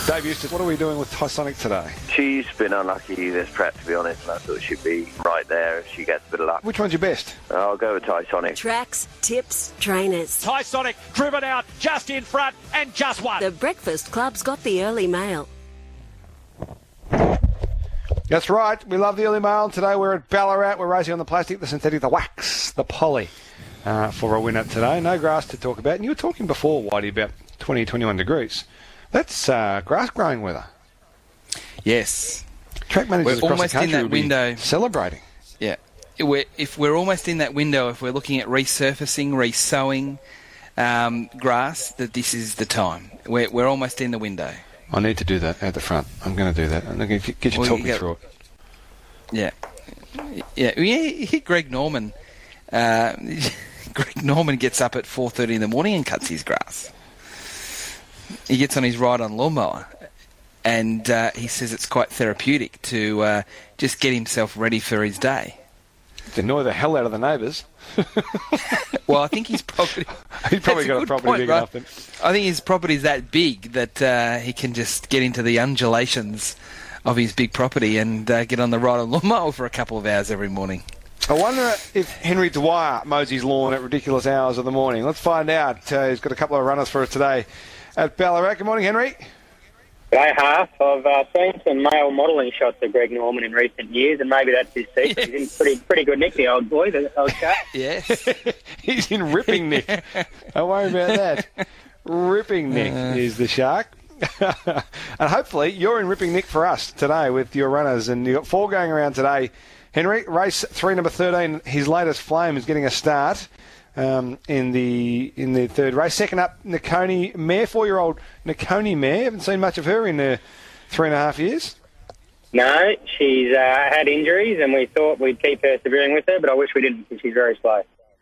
Dave Eustace, what are we doing with Tysonic today? She's been unlucky this prep, to be honest, and I thought she'd be right there if she gets a bit of luck. Which one's your best? I'll go with Tysonic. Tracks, tips, trainers. Tysonic driven out, just in front, and just won. The Breakfast Club's got the early mail. That's right. We love the early mail. Today we're at Ballarat. We're racing on the plastic, the synthetic, the wax, the poly for a winner today. No grass to talk about. And you were talking before, Whitey, about 20, 21 degrees. That's grass growing weather. Yes. Track managers We're across almost the country in that will be window. Celebrating. Yeah. If we're almost in that window, if we're looking at resurfacing, resowing grass, that this is the time. We're almost in the window. I need to do that at the front. I'm going to do that. I'm going to get you to talk me through it. Yeah. Yeah. You hit Greg Norman. Greg Norman gets up at 4:30 in the morning and cuts his grass. He gets on his ride-on lawnmower, and he says it's quite therapeutic to just get himself ready for his day. To annoy the hell out of the neighbours. Well, I think his property... He's probably got a property big enough then. I think his property's that big that he can just get into the undulations of his big property and get on the ride-on lawnmower for a couple of hours every morning. I wonder if Henry Dwyer mows his lawn at ridiculous hours of the morning. Let's find out. He's got a couple of runners for us today at Ballarat. Good morning, Henry. G'day, Half. I've seen some male modelling shots of Greg Norman in recent years, and maybe that's his secret. Yes. He's in pretty good nick, the old boy, the old chap. Yes. He's in ripping nick. Don't worry about that. Ripping nick is the shark. And hopefully you're in ripping nick for us today with your runners. And you've got 4 going around today. Henry, race 3, number 13, his latest flame is getting a start in the third race. Second up, Nakoni Mare, 4-year-old Nakoni Mare. Haven't seen much of her in 3.5 years. No, she's had injuries, and we thought we'd keep persevering with her, but I wish we didn't because she's very slow.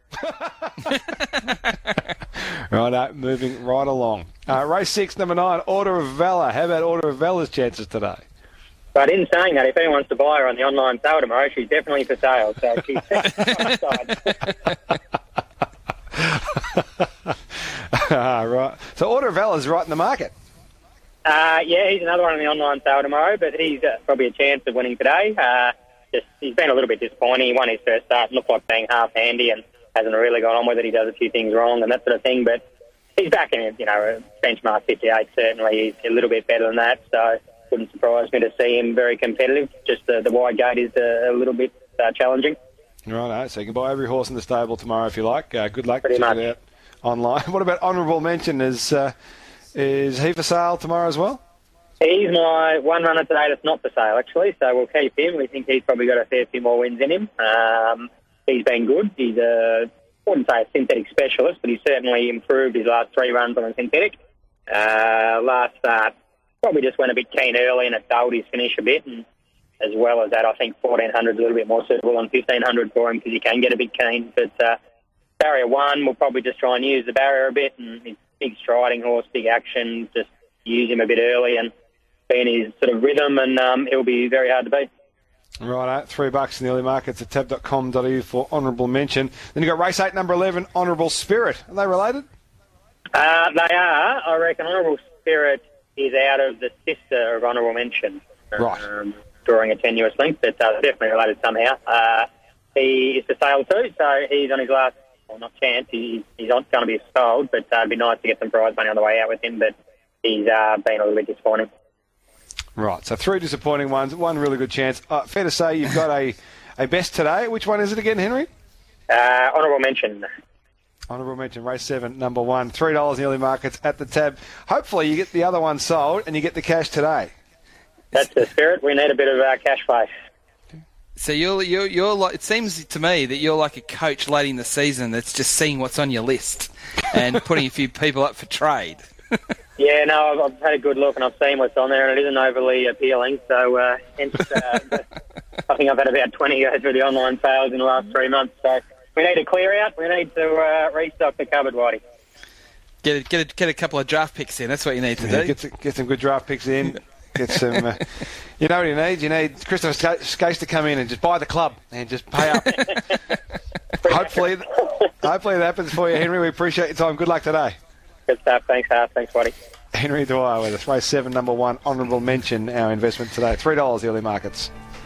Right, moving right along. Race 6, number 9, Order of Valor. How about Order of Valor's chances today? But in saying that, if anyone wants to buy her on the online sale tomorrow, she's definitely for sale. So she's Right. So Order of Valor's right in the market. Yeah, he's another one on the online sale tomorrow, but he's probably a chance of winning today. He's been a little bit disappointing. He won his first start, looked like being half handy, and hasn't really gone on with it. He does a few things wrong and that sort of thing, but he's back in, a benchmark 58. Certainly, he's a little bit better than that. So wouldn't surprise me to see him very competitive. Just the wide gate is a little bit challenging. Right, so you can buy every horse in the stable tomorrow if you like. Good luck. Pretty Check much. it out online. What about Honourable Mention? Is he for sale tomorrow as well? He's my one runner today that's not for sale, actually, so we'll keep him. We think he's probably got a fair few more wins in him. He's been good. He's I wouldn't say a synthetic specialist, but he's certainly improved his last 3 runs on a synthetic. Last start, probably just went a bit keen early and it dulled his finish a bit, and as well as that, I think 1400 is a little bit more suitable than 1500 for him because he can get a bit keen. But barrier 1, we'll probably just try and use the barrier a bit, and he's a big striding horse, big action, just use him a bit early and be in his sort of rhythm, and he'll be very hard to beat. Right, $3 in the early markets at tab.com.au for Honourable Mention. Then you've got race 8, number 11, Honourable Spirit. Are they related? They are. I reckon Honourable Spirit is out of the sister of Honourable Mention. Right. Drawing a tenuous link, but definitely related somehow. He is for sale too, so he's on his last, well, not chance, he's not going to be sold, but it'd be nice to get some prize money on the way out with him, but he's been a little bit disappointing. Right, so 3 disappointing ones, 1 really good chance. Fair to say you've got a best today. Which one is it again, Henry? Honourable Mention. Honourable Mention, race 7, number 1. $3 in the early markets at the tab. Hopefully you get the other one sold and you get the cash today. That's the spirit. We need a bit of cash flow. So you're like, it seems to me that you're like a coach late in the season that's just seeing what's on your list and putting a few people up for trade. Yeah, no, I've had a good look and I've seen what's on there, and it isn't overly appealing. So hence, I think I've had about 20 go through the online sales in the last 3 months. So we need a clear out. We need to restock the cupboard, Whitey. Get a couple of draft picks in. That's what you need to do. Get some good draft picks in. Get some. You know what you need? You need Christopher Skase to come in and just buy the club and just pay up. Hopefully that happens for you, Henry. We appreciate your time. Good luck today. Good stuff. Thanks, Hart. Thanks, Whitey. Henry Dwyer with us. Race 7, number 1, honourable mention, our investment today. $3 the early markets.